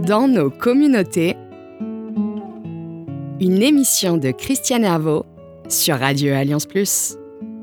Dans nos communautés, une émission de Christiane Herveau sur Radio Alliance Plus.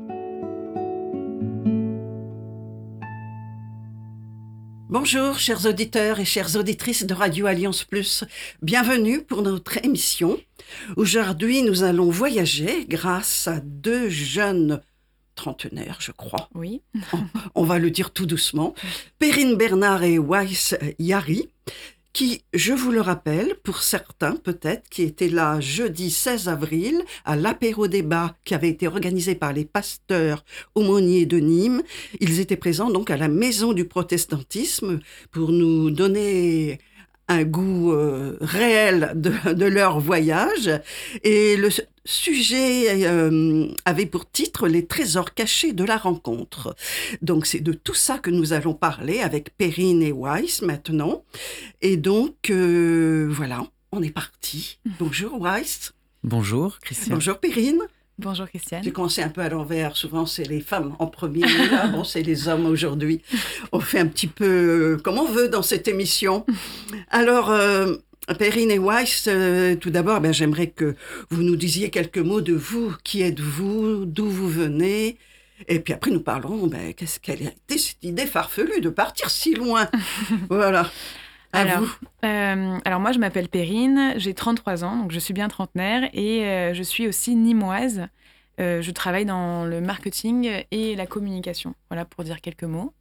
Bonjour, chers auditeurs et chères auditrices de Radio Alliance Plus. Bienvenue pour notre émission. Aujourd'hui, nous allons voyager grâce à deux jeunes trentenaires, je crois. Oui. On va le dire tout doucement. Perrine Bernard et Weiss Yari, qui, je vous le rappelle, pour certains peut-être, qui étaient là jeudi 16 avril à l'apéro-débat qui avait été organisé par les pasteurs aumôniers de Nîmes. Ils étaient présents donc à la Maison du Protestantisme pour nous donner un goût réel de leur voyage. Et le sujet avait pour titre « Les trésors cachés de la rencontre ». Donc, c'est de tout ça que nous allons parler avec Perrine et Weiss maintenant. Et donc, voilà, on est parti. Bonjour Weiss. Bonjour Christiane. Bonjour Perrine. Bonjour Christiane. J'ai commencé un peu à l'envers. Souvent, c'est les femmes en premier. Là, bon, c'est les hommes aujourd'hui. On fait un petit peu comme on veut dans cette émission. Alors, Perrine et Weiss, tout d'abord, j'aimerais que vous nous disiez quelques mots de vous. Qui êtes-vous? D'où vous venez? Et puis après, nous parlerons, quelle a été cette idée farfelue de partir si loin? Voilà. Alors moi, je m'appelle Perrine, j'ai 33 ans, donc je suis bien trentenaire et je suis aussi nîmoise. Je travaille dans le marketing et la communication. Voilà, pour dire quelques mots.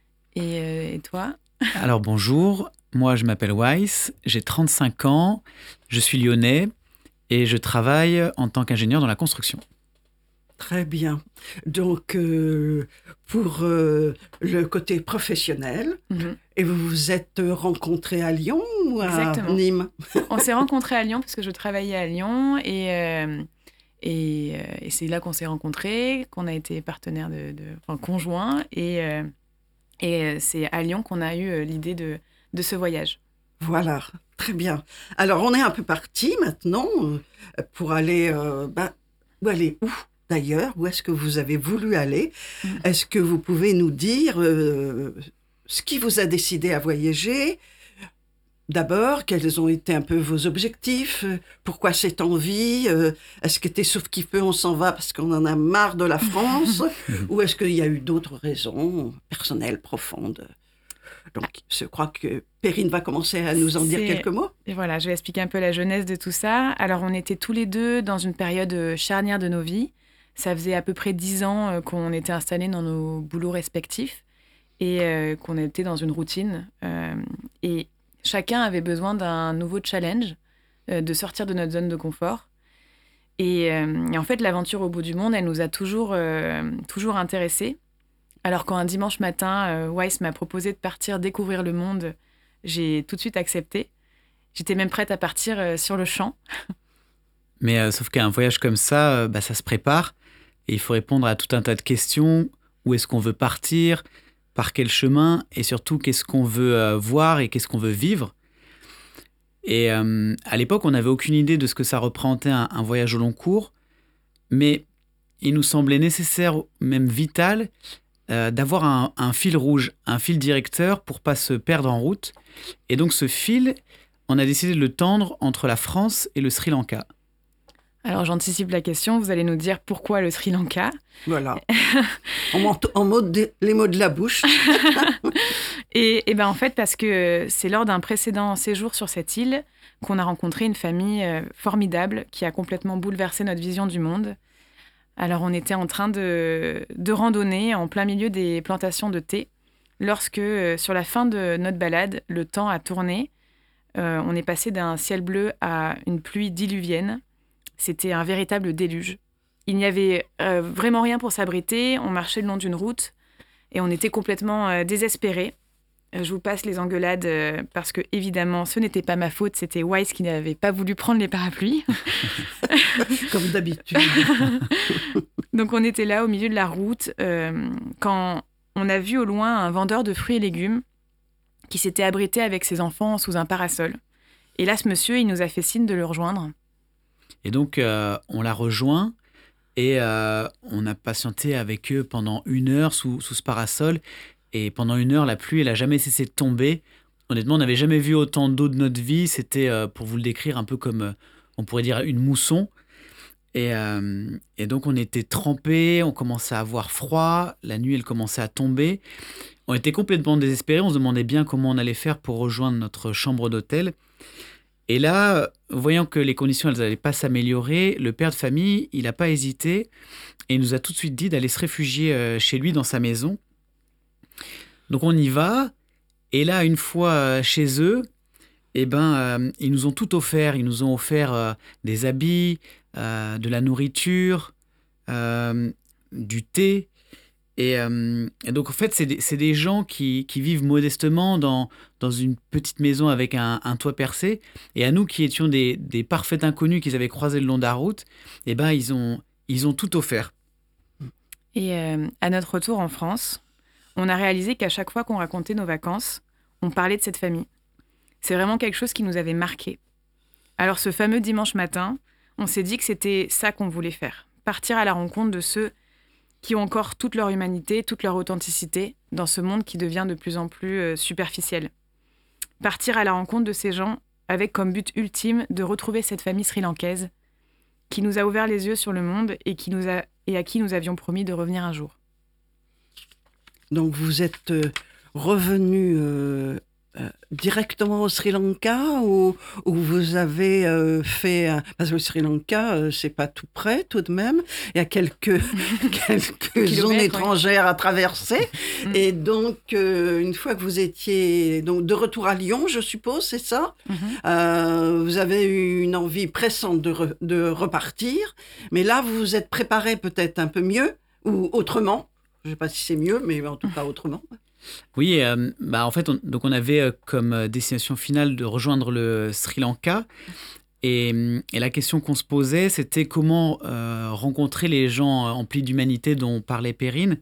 Et toi? Alors bonjour, moi je m'appelle Weiss, j'ai 35 ans, je suis lyonnais et je travaille en tant qu'ingénieur dans la construction. Très bien. Donc, pour le côté professionnel, et vous vous êtes rencontrés à Lyon ou à Exactement. Nîmes? On s'est rencontrés à Lyon parce que je travaillais à Lyon et c'est là qu'on s'est rencontrés, qu'on a été partenaires conjoints et c'est à Lyon qu'on a eu l'idée de ce voyage. Voilà, très bien. Alors, on est un peu parti maintenant pour aller... aller où d'ailleurs? Où est-ce que vous avez voulu aller? Est-ce que vous pouvez nous dire ce qui vous a décidé à voyager? D'abord, quels ont été un peu vos objectifs? Pourquoi cette envie? Est-ce que t'es sauf qui peut, on s'en va parce qu'on en a marre de la France? Ou est-ce qu'il y a eu d'autres raisons personnelles, profondes? Donc, je crois que Perrine va commencer à nous en dire quelques mots. Et voilà, je vais expliquer un peu la genèse de tout ça. Alors, on était tous les deux dans une période charnière de nos vies. Ça faisait à peu près 10 ans qu'on était installés dans nos boulots respectifs et qu'on était dans une routine. Et chacun avait besoin d'un nouveau challenge, de sortir de notre zone de confort. Et en fait, l'aventure au bout du monde, elle nous a toujours intéressés. Alors quand un dimanche matin, Weiss m'a proposé de partir découvrir le monde, j'ai tout de suite accepté. J'étais même prête à partir sur le champ. Mais sauf qu'un voyage comme ça, ça se prépare et il faut répondre à tout un tas de questions. Où est-ce qu'on veut partir? Par quel chemin? Et surtout, qu'est-ce qu'on veut voir et qu'est-ce qu'on veut vivre? Et à l'époque, on n'avait aucune idée de ce que ça représentait un voyage au long cours. Mais il nous semblait nécessaire, même vital, d'avoir un fil rouge, un fil directeur pour ne pas se perdre en route. Et donc ce fil, on a décidé de le tendre entre la France et le Sri Lanka. Alors j'anticipe la question, vous allez nous dire pourquoi le Sri Lanka? Voilà, les mots de la bouche. Et en fait, parce que c'est lors d'un précédent séjour sur cette île qu'on a rencontré une famille formidable qui a complètement bouleversé notre vision du monde. Alors, on était en train de randonner en plein milieu des plantations de thé lorsque, sur la fin de notre balade, le temps a tourné. On est passé d'un ciel bleu à une pluie diluvienne. C'était un véritable déluge. Il n'y avait vraiment rien pour s'abriter. On marchait le long d'une route et on était complètement désespérés. Je vous passe les engueulades parce que, évidemment, ce n'était pas ma faute. C'était Weiss qui n'avait pas voulu prendre les parapluies. Comme d'habitude. Donc, on était là au milieu de la route quand on a vu au loin un vendeur de fruits et légumes qui s'était abrité avec ses enfants sous un parasol. Et là, ce monsieur, il nous a fait signe de le rejoindre. Et donc, on l'a rejoint et on a patienté avec eux pendant 1 heure sous ce parasol. Et pendant 1 heure, la pluie, elle n'a jamais cessé de tomber. honnêtement, on n'avait jamais vu autant d'eau de notre vie. C'était, pour vous le décrire, un peu comme, on pourrait dire, une mousson. Et donc, on était trempés, on commençait à avoir froid, la nuit, elle commençait à tomber. On était complètement désespérés, on se demandait bien comment on allait faire pour rejoindre notre chambre d'hôtel. Et là, voyant que les conditions, elles n'allaient pas s'améliorer, le père de famille, il n'a pas hésité et il nous a tout de suite dit d'aller se réfugier chez lui dans sa maison. Donc, on y va. Et là, une fois chez eux, ils nous ont tout offert. Ils nous ont offert des habits, de la nourriture, du thé. Et donc, en fait, c'est des gens qui vivent modestement dans une petite maison avec un toit percé. Et à nous qui étions des parfaits inconnus qu'ils avaient croisés le long de la route, ils ont tout offert. Et à notre retour en France, on a réalisé qu'à chaque fois qu'on racontait nos vacances, on parlait de cette famille. C'est vraiment quelque chose qui nous avait marqué. Alors ce fameux dimanche matin, on s'est dit que c'était ça qu'on voulait faire. Partir à la rencontre de ceux qui ont encore toute leur humanité, toute leur authenticité dans ce monde qui devient de plus en plus superficiel. Partir à la rencontre de ces gens avec comme but ultime de retrouver cette famille sri-lankaise qui nous a ouvert les yeux sur le monde et à qui nous avions promis de revenir un jour. Donc vous êtes revenu directement au Sri Lanka ou vous avez fait... parce que le Sri Lanka, c'est pas tout près tout de même. Il y a quelques zones étrangères à traverser. Et donc, une fois que vous étiez donc, de retour à Lyon, je suppose, c'est ça, vous avez eu une envie pressante de repartir. Mais là, vous vous êtes préparé peut-être un peu mieux ou autrement. Je ne sais pas si c'est mieux, mais en tout cas autrement. Oui, en fait, on avait comme destination finale de rejoindre le Sri Lanka. Et la question qu'on se posait, c'était comment rencontrer les gens emplis d'humanité dont parlait Perrine.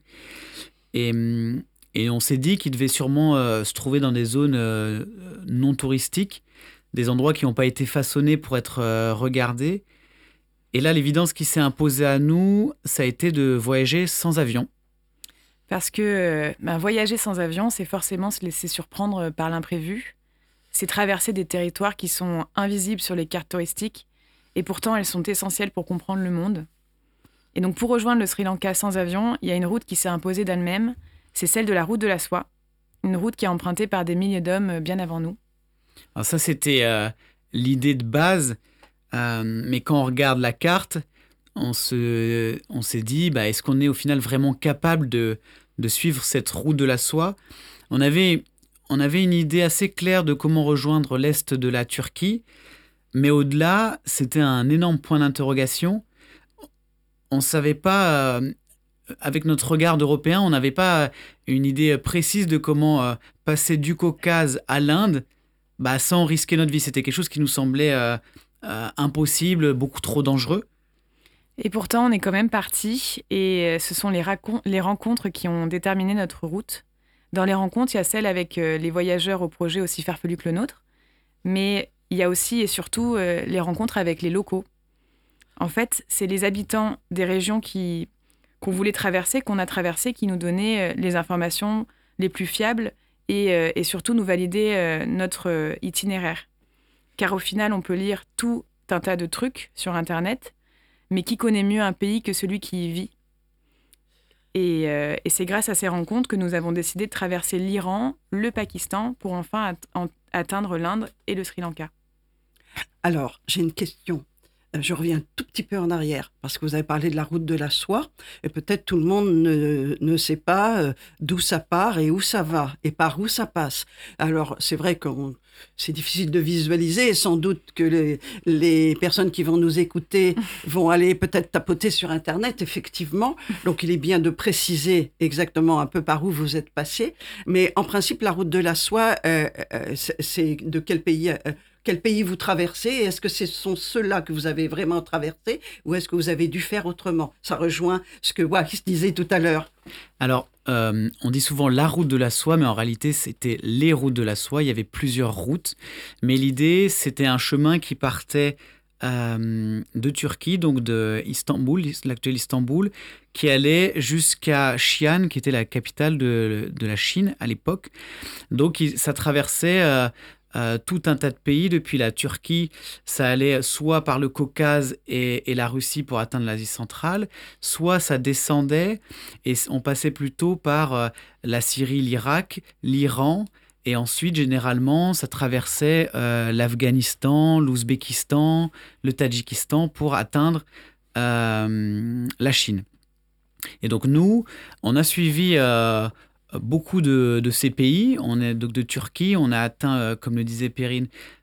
Et on s'est dit qu'ils devaient sûrement se trouver dans des zones non touristiques, des endroits qui n'ont pas été façonnés pour être regardés. Et là, l'évidence qui s'est imposée à nous, ça a été de voyager sans avion. Parce que voyager sans avion, c'est forcément se laisser surprendre par l'imprévu. C'est traverser des territoires qui sont invisibles sur les cartes touristiques et pourtant elles sont essentielles pour comprendre le monde. Et donc pour rejoindre le Sri Lanka sans avion, il y a une route qui s'est imposée d'elle-même, c'est celle de la route de la soie. Une route qui est empruntée par des milliers d'hommes bien avant nous. Alors ça, c'était l'idée de base, mais quand on regarde la carte, on s'est dit, est-ce qu'on est au final vraiment capable de suivre cette route de la soie ? On avait une idée assez claire de comment rejoindre l'est de la Turquie, mais au-delà, c'était un énorme point d'interrogation. On ne savait pas, avec notre regard d'Européen, on n'avait pas une idée précise de comment passer du Caucase à l'Inde sans risquer notre vie. C'était quelque chose qui nous semblait impossible, beaucoup trop dangereux. Et pourtant, on est quand même partis et ce sont les rencontres qui ont déterminé notre route. Dans les rencontres, il y a celles avec les voyageurs au projet aussi farfelu que le nôtre, mais il y a aussi et surtout les rencontres avec les locaux. En fait, c'est les habitants des régions qu'on voulait traverser, qu'on a traversées, qui nous donnaient les informations les plus fiables et surtout nous valider notre itinéraire. Car au final, on peut lire tout un tas de trucs sur Internet, mais qui connaît mieux un pays que celui qui y vit ? Et c'est grâce à ces rencontres que nous avons décidé de traverser l'Iran, le Pakistan, pour enfin atteindre l'Inde et le Sri Lanka. Alors, j'ai une question. Je reviens un tout petit peu en arrière, parce que vous avez parlé de la route de la soie, et peut-être tout le monde ne sait pas d'où ça part et où ça va, et par où ça passe. Alors, c'est vrai que c'est difficile de visualiser, et sans doute que les personnes qui vont nous écouter vont aller peut-être tapoter sur Internet, effectivement. Donc, il est bien de préciser exactement un peu par où vous êtes passé. Mais en principe, la route de la soie, c'est de quel pays Quel pays vous traversez? Est-ce que ce sont ceux-là que vous avez vraiment traversés ou est-ce que vous avez dû faire autrement? Ça rejoint ce que Wahis disait tout à l'heure. Alors, on dit souvent la route de la soie, mais en réalité, c'était les routes de la soie. Il y avait plusieurs routes. Mais l'idée, c'était un chemin qui partait de Turquie, donc de Istanbul, l'actuel Istanbul, qui allait jusqu'à Xi'an, qui était la capitale de la Chine à l'époque. Donc ça traversait tout un tas de pays. Depuis la Turquie, ça allait soit par le Caucase et la Russie pour atteindre l'Asie centrale, soit ça descendait et on passait plutôt par la Syrie, l'Irak, l'Iran. Et ensuite, généralement, ça traversait l'Afghanistan, l'Ouzbékistan, le Tadjikistan pour atteindre la Chine. Et donc nous, on a suivi beaucoup de ces pays. On est donc de Turquie, on a atteint, comme le disait Perrine,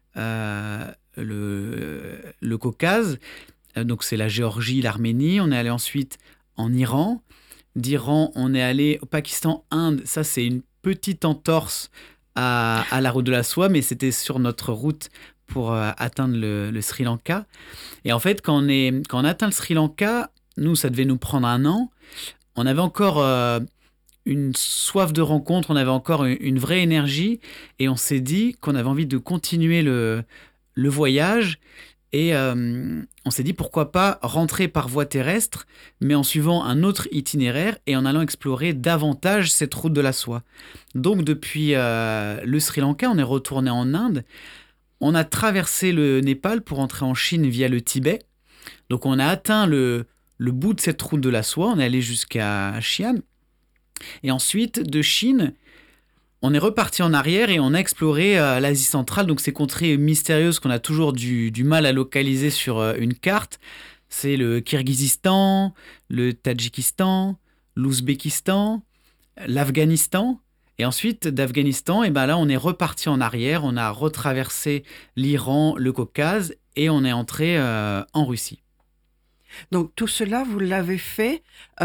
le Caucase. Donc c'est la Géorgie, l'Arménie. On est allé ensuite en Iran. D'Iran, on est allé au Pakistan, Inde. Ça, c'est une petite entorse à la route de la soie, mais c'était sur notre route pour atteindre le Sri Lanka. Et en fait, quand on a atteint le Sri Lanka, nous, ça devait nous prendre 1 an. On avait encore une soif de rencontre, on avait encore une vraie énergie, et on s'est dit qu'on avait envie de continuer le voyage. Et on s'est dit pourquoi pas rentrer par voie terrestre, mais en suivant un autre itinéraire et en allant explorer davantage cette route de la soie. Donc depuis le Sri Lanka, on est retourné en Inde. On a traversé le Népal pour entrer en Chine via le Tibet. Donc on a atteint le bout de cette route de la soie, on est allé jusqu'à Xi'an. Et ensuite, de Chine, on est reparti en arrière et on a exploré l'Asie centrale, donc ces contrées mystérieuses qu'on a toujours du mal à localiser sur une carte. C'est le Kirghizistan, le Tadjikistan, l'Ouzbékistan, l'Afghanistan. Et ensuite, d'Afghanistan, et ben là, on est reparti en arrière, on a retraversé l'Iran, le Caucase et on est entré en Russie. Donc tout cela, vous l'avez fait.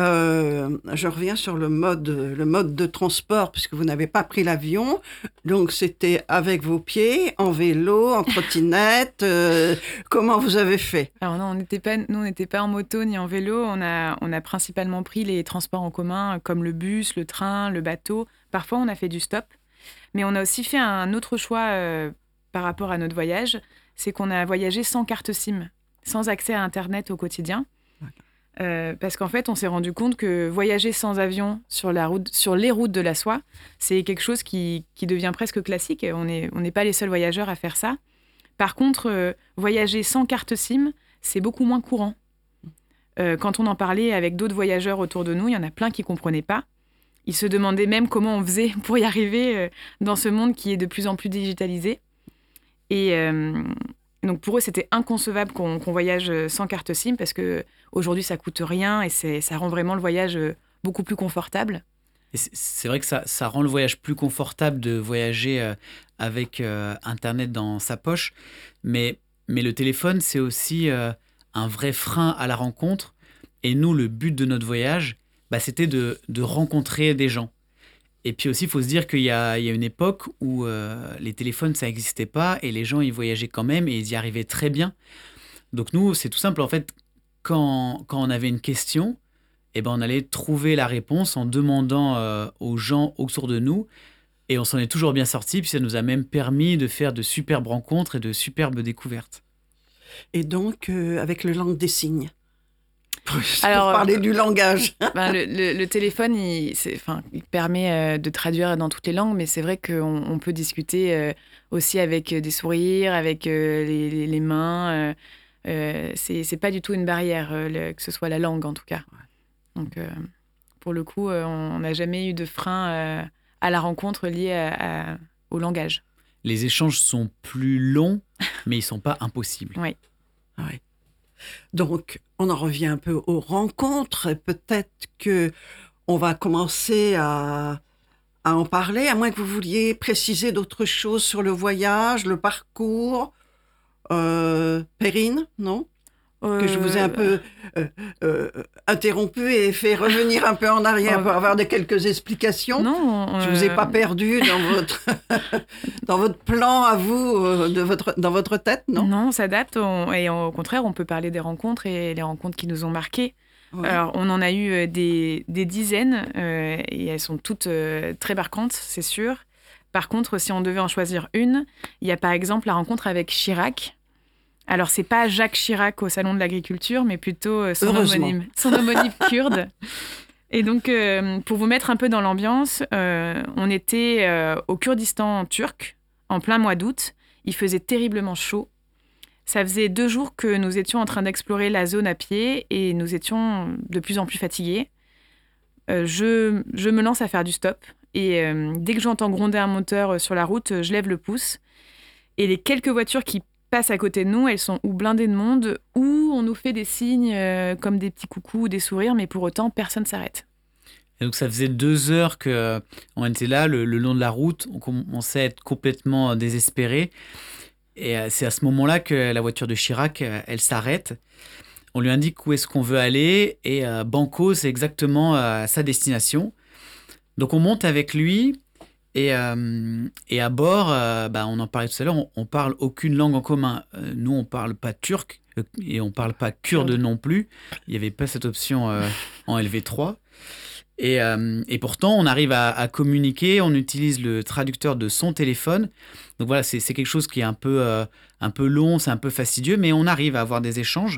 Je reviens sur le mode de transport, puisque vous n'avez pas pris l'avion. Donc c'était avec vos pieds, en vélo, en trottinette. Comment vous avez fait? Alors non, on n'était pas en moto ni en vélo. On a principalement pris les transports en commun, comme le bus, le train, le bateau. Parfois, on a fait du stop. Mais on a aussi fait un autre choix par rapport à notre voyage. C'est qu'on a voyagé sans carte SIM, sans accès à Internet au quotidien. Parce qu'en fait, on s'est rendu compte que voyager sans avion sur les routes de la soie, c'est quelque chose qui devient presque classique. On n'est pas les seuls voyageurs à faire ça. Par contre, voyager sans carte SIM, c'est beaucoup moins courant. Quand on en parlait avec d'autres voyageurs autour de nous, il y en a plein qui ne comprenaient pas. Ils se demandaient même comment on faisait pour y arriver dans ce monde qui est de plus en plus digitalisé. Et donc pour eux, c'était inconcevable qu'on voyage sans carte SIM parce qu'aujourd'hui, ça coûte rien et ça rend vraiment le voyage beaucoup plus confortable. Et c'est vrai que ça rend le voyage plus confortable de voyager avec Internet dans sa poche. Mais le téléphone, c'est aussi un vrai frein à la rencontre. Et nous, le but de notre voyage, c'était de rencontrer des gens. Et puis aussi, il faut se dire qu'il y a une époque où les téléphones, ça n'existait pas et les gens, ils voyageaient quand même et ils y arrivaient très bien. Donc nous, c'est tout simple. En fait, quand on avait une question, on allait trouver la réponse en demandant aux gens autour de nous. Et on s'en est toujours bien sortis. Puis ça nous a même permis de faire de superbes rencontres et de superbes découvertes. Et donc, avec le langue des signes. Pour parler du langage. Le téléphone, il permet de traduire dans toutes les langues, mais c'est vrai qu'on peut discuter aussi avec des sourires, avec les mains. C'est pas du tout une barrière, que ce soit la langue en tout cas. Donc, pour le coup, on n'a jamais eu de frein à la rencontre liée au langage. Les échanges sont plus longs, mais ils sont pas impossibles. Oui. Oui. Donc, on en revient un peu aux rencontres et peut-être qu'on va commencer à en parler, à moins que vous vouliez préciser d'autres choses sur le voyage, le parcours. Perrine, non? Que je vous ai un peu interrompu et fait revenir un peu en arrière pour avoir quelques explications. Non, je vous ai pas perdu dans votre plan à vous, dans votre tête, non? Non, on s'adapte et au contraire, on peut parler des rencontres et les rencontres qui nous ont marqués. Ouais. Alors, on en a eu des dizaines et elles sont toutes très marquantes, c'est sûr. Par contre, si on devait en choisir une, il y a par exemple la rencontre avec Chirac. Alors, c'est pas Jacques Chirac au Salon de l'Agriculture, mais plutôt son homonyme kurde. Et donc, pour vous mettre un peu dans l'ambiance, on était au Kurdistan turc, en plein mois d'août. Il faisait terriblement chaud. Ça faisait 2 jours que nous étions en train d'explorer la zone à pied et nous étions de plus en plus fatigués. Je me lance à faire du stop. Et dès que j'entends gronder un moteur sur la route, je lève le pouce. Et les quelques voitures qui passent à côté de nous, elles sont ou blindées de monde, ou on nous fait des signes comme des petits coucous ou des sourires, mais pour autant, personne ne s'arrête. Et donc ça faisait 2 heures qu'on était là, le long de la route, on commençait à être complètement désespéré. Et c'est à ce moment-là que la voiture de Chirac, elle s'arrête. On lui indique où est-ce qu'on veut aller, et Banco, c'est exactement sa destination. Donc on monte avec lui, et à bord, on en parlait tout à l'heure, on parle aucune langue en commun. Nous, on parle pas turc, et on parle pas kurde non plus. Il n'y avait pas cette option en LV3. Et pourtant, on arrive à communiquer, on utilise le traducteur de son téléphone. Donc voilà, c'est quelque chose qui est un peu long, c'est un peu fastidieux, mais on arrive à avoir des échanges.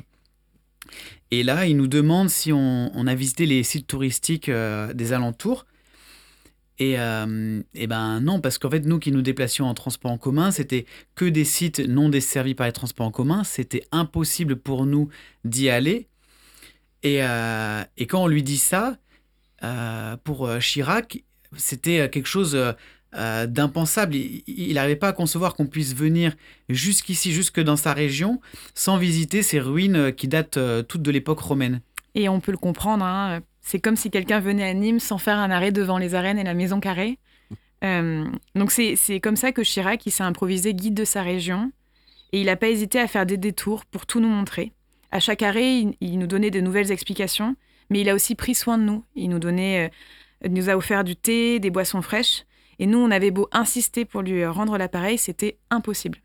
Et là, il nous demande si on a visité les sites touristiques des alentours. Et non, parce qu'en fait, nous qui nous déplacions en transport en commun, c'était que des sites non desservis par les transports en commun. C'était impossible pour nous d'y aller. Et quand on lui dit ça, pour Chirac, c'était quelque chose d'impensable. Il n'arrivait pas à concevoir qu'on puisse venir jusqu'ici, jusque dans sa région, sans visiter ces ruines qui datent toutes de l'époque romaine. Et on peut le comprendre, hein. C'est comme si quelqu'un venait à Nîmes sans faire un arrêt devant les arènes et la Maison Carrée. Donc c'est comme ça que Chirac il s'est improvisé guide de sa région et il n'a pas hésité à faire des détours pour tout nous montrer. À chaque arrêt, il nous donnait de nouvelles explications, mais il a aussi pris soin de nous. Il nous a offert du thé, des boissons fraîches, et nous, on avait beau insister pour lui rendre l'appareil, c'était impossible.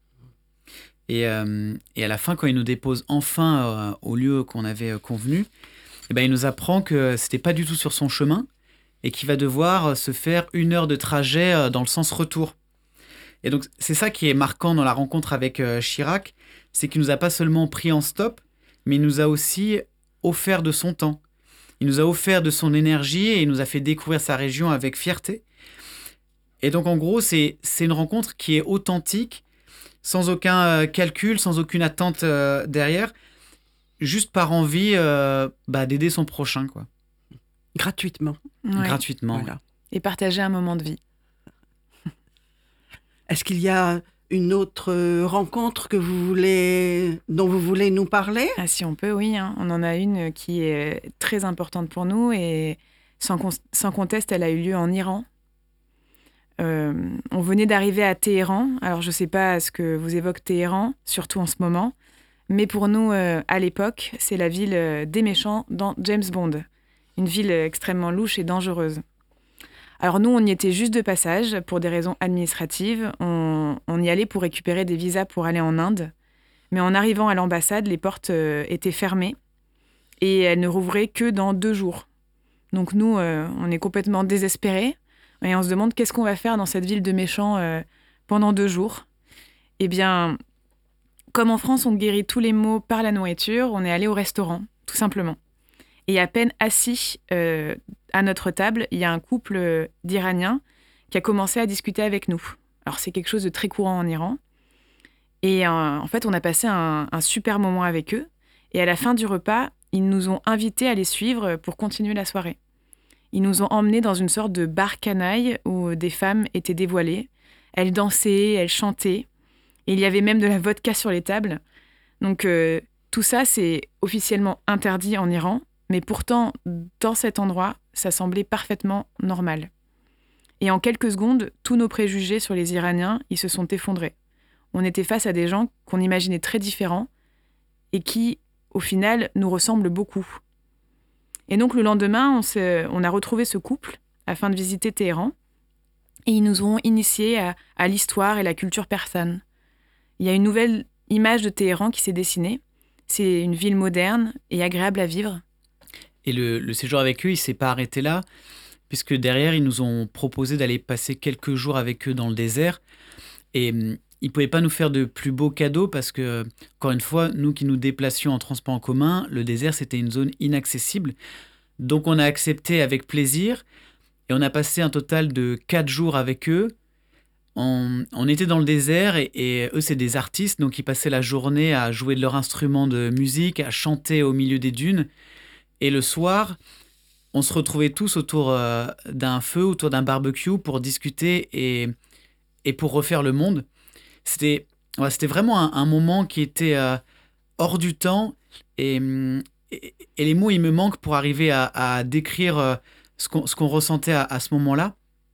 Et à la fin, quand il nous dépose enfin au lieu qu'on avait convenu, il nous apprend que c'était pas du tout sur son chemin et qu'il va devoir se faire 1 heure de trajet dans le sens retour. Et donc, c'est ça qui est marquant dans la rencontre avec Chirac, c'est qu'il nous a pas seulement pris en stop, mais il nous a aussi offert de son temps. Il nous a offert de son énergie et il nous a fait découvrir sa région avec fierté. Et donc, en gros, c'est une rencontre qui est authentique, sans aucun calcul, sans aucune attente derrière, juste par envie d'aider son prochain, quoi. Gratuitement. Ouais. Gratuitement. Voilà. Et partager un moment de vie. Est-ce qu'il y a une autre rencontre dont vous voulez nous parler? Ah, si on peut, oui. Hein. On en a une qui est très importante pour nous et sans conteste, elle a eu lieu en Iran. On venait d'arriver à Téhéran. Alors, je ne sais pas ce que vous évoque Téhéran, surtout en ce moment. Mais pour nous, à l'époque, c'est la ville des méchants dans James Bond. Une ville extrêmement louche et dangereuse. Alors nous, on y était juste de passage pour des raisons administratives. On y allait pour récupérer des visas pour aller en Inde. Mais en arrivant à l'ambassade, les portes étaient fermées et elles ne rouvraient que dans 2 jours. Donc nous, on est complètement désespérés et on se demande qu'est-ce qu'on va faire dans cette ville de méchants pendant 2 jours. Eh bien, comme en France, on guérit tous les maux par la nourriture, on est allé au restaurant, tout simplement. Et à peine assis à notre table, il y a un couple d'Iraniens qui a commencé à discuter avec nous. Alors, c'est quelque chose de très courant en Iran. Et en fait, on a passé un super moment avec eux. Et à la fin du repas, ils nous ont invités à les suivre pour continuer la soirée. Ils nous ont emmenés dans une sorte de bar canaille où des femmes étaient dévoilées. Elles dansaient, elles chantaient. Et il y avait même de la vodka sur les tables. Donc, tout ça, c'est officiellement interdit en Iran. Mais pourtant, dans cet endroit, ça semblait parfaitement normal. Et en quelques secondes, tous nos préjugés sur les Iraniens, ils se sont effondrés. On était face à des gens qu'on imaginait très différents et qui, au final, nous ressemblent beaucoup. Et donc, le lendemain, on a retrouvé ce couple afin de visiter Téhéran et ils nous ont initiés à l'histoire et la culture persane. Il y a une nouvelle image de Téhéran qui s'est dessinée. C'est une ville moderne et agréable à vivre. Et le séjour avec eux, il ne s'est pas arrêté là, puisque derrière, ils nous ont proposé d'aller passer quelques jours avec eux dans le désert. Et il ne pouvait pas nous faire de plus beaux cadeaux parce que, encore une fois, nous qui nous déplacions en transport en commun, le désert, c'était une zone inaccessible. Donc, on a accepté avec plaisir et on a passé un total de 4 jours avec eux. On était dans le désert et eux, c'est des artistes, donc ils passaient la journée à jouer de leur instrument de musique, à chanter au milieu des dunes. Et le soir, on se retrouvait tous autour d'un feu, autour d'un barbecue pour discuter et pour refaire le monde. C'était vraiment un moment qui était hors du temps et les mots, ils me manquent pour arriver à décrire ce qu'on ressentait à ce moment-là.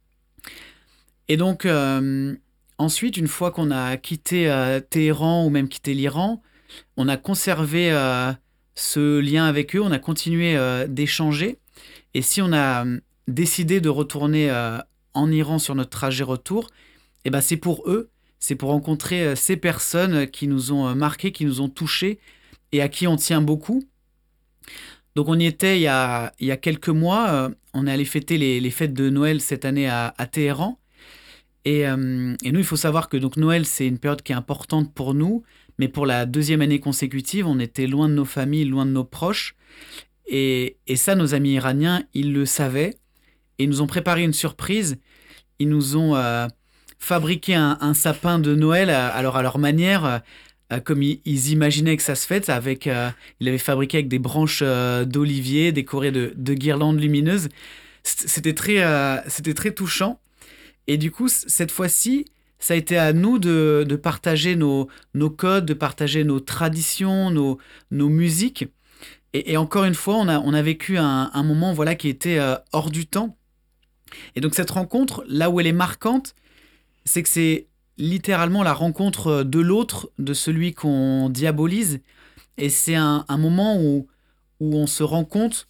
Et donc, ensuite, une fois qu'on a quitté Téhéran ou même quitté l'Iran, on a conservé ce lien avec eux, on a continué d'échanger. Et si on a décidé de retourner en Iran sur notre trajet retour, eh ben c'est pour eux, c'est pour rencontrer ces personnes qui nous ont marqués, qui nous ont touchés et à qui on tient beaucoup. Donc on y était il y a quelques mois, on est allé fêter les fêtes de Noël cette année à Téhéran. Et nous, il faut savoir que donc, Noël, c'est une période qui est importante pour nous, mais pour la 2e année consécutive, on était loin de nos familles, loin de nos proches. Et ça, nos amis iraniens, ils le savaient. Et ils nous ont préparé une surprise. Ils nous ont fabriqué un sapin de Noël à leur manière, comme ils imaginaient que ça se fête. Ils l'avaient fabriqué avec des branches d'olivier, décorées de guirlandes lumineuses. C'était très touchant. Et du coup, cette fois-ci, ça a été à nous de partager nos codes, de partager nos traditions, nos musiques. Et encore une fois, on a vécu un moment voilà, qui était hors du temps. Et donc cette rencontre, là où elle est marquante, c'est que c'est littéralement la rencontre de l'autre, de celui qu'on diabolise. Et c'est un moment où on se rend compte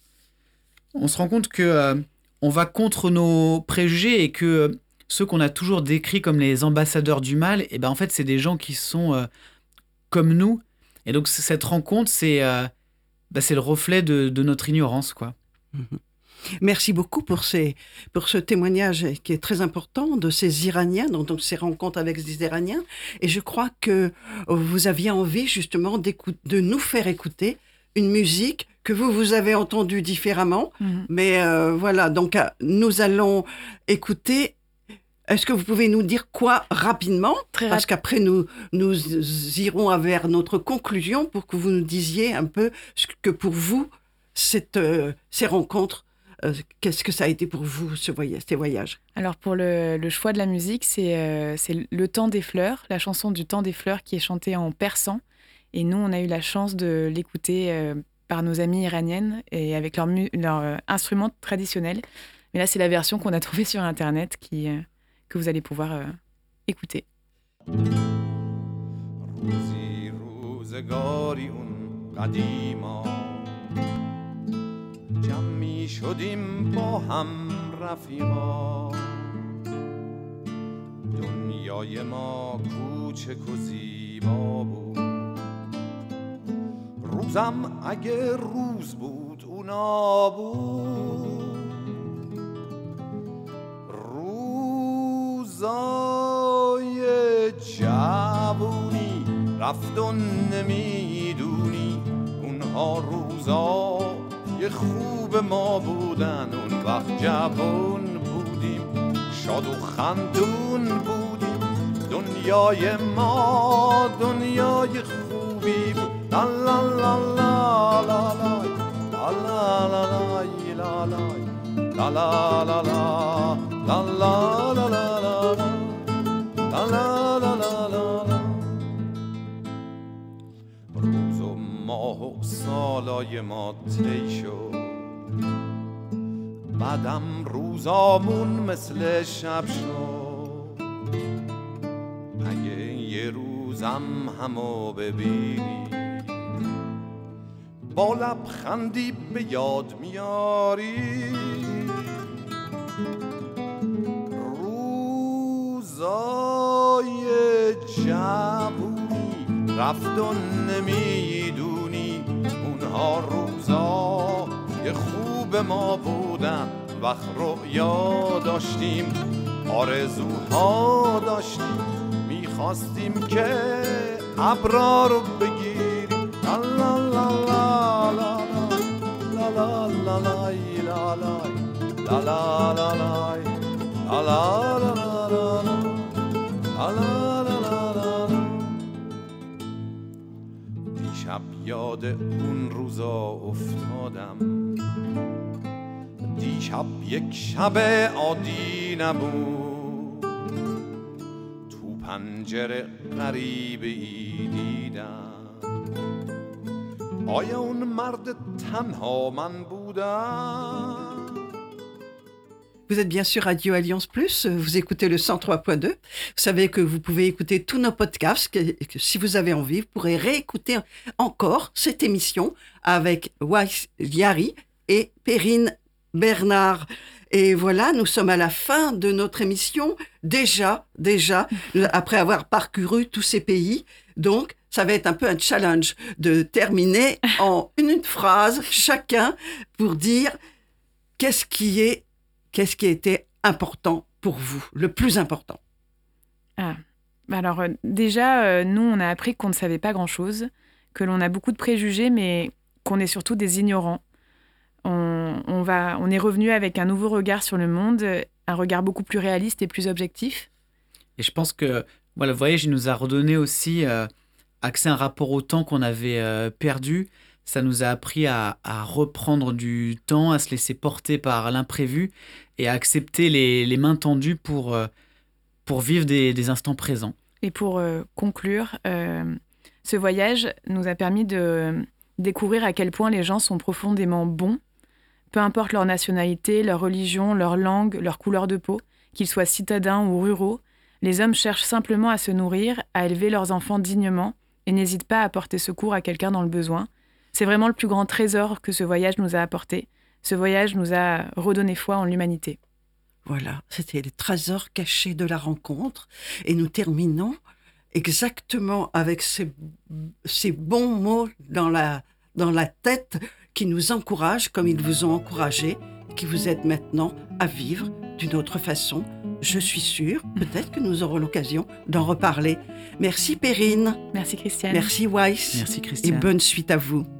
que on va contre nos préjugés et que ceux qu'on a toujours décrits comme les ambassadeurs du mal, et ben en fait, c'est des gens qui sont comme nous. Et donc, cette rencontre, c'est le reflet de notre ignorance, quoi. Merci beaucoup pour ce témoignage qui est très important de ces Iraniens, donc ces rencontres avec des Iraniens. Et je crois que vous aviez envie justement de nous faire écouter une musique que vous avez entendue différemment. Mais voilà, donc nous allons écouter. Est-ce que vous pouvez nous dire quoi rapidement ? Parce qu'après, nous irons vers notre conclusion pour que vous nous disiez un peu ce que pour vous, ces rencontres, qu'est-ce que ça a été pour vous, ces voyages ? Alors pour le choix de la musique, c'est Le Temps des Fleurs, la chanson du Temps des Fleurs qui est chantée en persan. Et nous, on a eu la chance de l'écouter par nos amies iraniennes et avec leur instrument traditionnel. Mais là, c'est la version qu'on a trouvée sur Internet que vous allez pouvoir écouter. روزی روزگاری اون قدیما جمع می شدیم با هم رفیقا دنیای ما کوچک و زیبا بود روزم اگه روز بود اونا بود روزای جوونی رفت و نمیدونی اونها روزای خوب ما بودن اون وقت جوون بودیم شاد و خندون بودیم دنیای ما دنیای خوبی بود لا لا لا لا لا لا لا لا لا لا لا لا لا لا لا لا لا روز و ماه و سالای ما طی شد بعدم روزامون مثل شب شد اگه یه روزم همو ببینی با لبخندی به یاد میاری روزای جوونی رفت و نمیدونی اونها روزای خوب ما بودن وقت رویا داشتیم آرزوها داشتیم خواستیم که ابرا رو بگیریم لا لا لا لا لا لا لا لا لا لا لا لا دیشب یاد اون روزا افتادم دیشب یک شب عادی نبود تو پنجره غریبه‌ای دیدم آیا اون مرد تنها من بودم Vous êtes bien sûr Radio Alliance Plus, vous écoutez le 103.2. Vous savez que vous pouvez écouter tous nos podcasts, que si vous avez envie, vous pourrez réécouter encore cette émission avec Weiss Yari et Perrine Bernard. Et voilà, nous sommes à la fin de notre émission, déjà, après avoir parcouru tous ces pays. Donc, ça va être un peu un challenge de terminer en une phrase chacun pour dire qu'est-ce qui a été important pour vous, le plus important? Alors déjà, nous, on a appris qu'on ne savait pas grand-chose, que l'on a beaucoup de préjugés, mais qu'on est surtout des ignorants. On est revenu avec un nouveau regard sur le monde, un regard beaucoup plus réaliste et plus objectif. Et je pense que le voyage, il nous a redonné aussi accès à un rapport au temps qu'on avait perdu. Ça nous a appris à reprendre du temps, à se laisser porter par l'imprévu et à accepter les mains tendues pour vivre des instants présents. Et pour conclure, ce voyage nous a permis de découvrir à quel point les gens sont profondément bons, peu importe leur nationalité, leur religion, leur langue, leur couleur de peau, qu'ils soient citadins ou ruraux. Les hommes cherchent simplement à se nourrir, à élever leurs enfants dignement et n'hésitent pas à porter secours à quelqu'un dans le besoin. C'est vraiment le plus grand trésor que ce voyage nous a apporté. Ce voyage nous a redonné foi en l'humanité. Voilà, c'était les trésors cachés de la rencontre. Et nous terminons exactement avec ces bons mots dans la tête qui nous encouragent comme ils vous ont encouragé, qui vous aident maintenant à vivre d'une autre façon. Je suis sûre, peut-être que nous aurons l'occasion d'en reparler. Merci Perrine. Merci Christiane. Merci Weiss. Merci Christiane. Et bonne suite à vous.